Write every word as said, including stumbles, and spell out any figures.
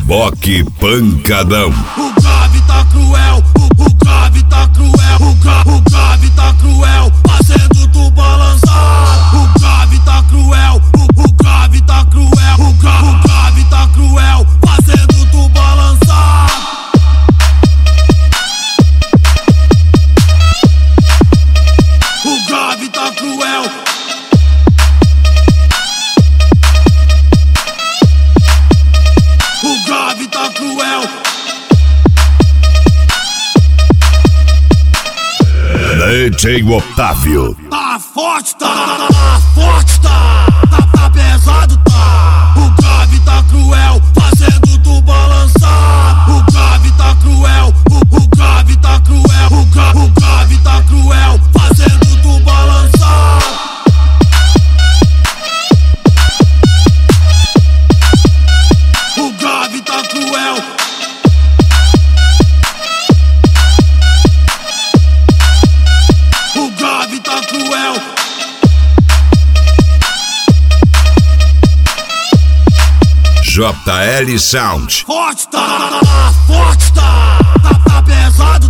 Boque pancadão. O grave tá cruel, o, o grave tá cruel, o, gra, o grave tá cruel, fazendo tu balançar. O grave tá cruel, o, o grave tá cruel, o, gra, o grave tá cruel, fazendo tu balançar. O grave tá cruel. O grave tá cruel. D J Otávio. Tá forte, tá, tá forte, tá, tá, tá pesado, tá. O grave tá cruel, fazendo tu balançar. O grave tá cruel, o, o grave tá cruel, o, gra, o grave tá cruel, fazendo tu balançar. O grave tá cruel. O grave tá cruel. J L Sound. Forte tá, tá, tá forte tá, tá, tá pesado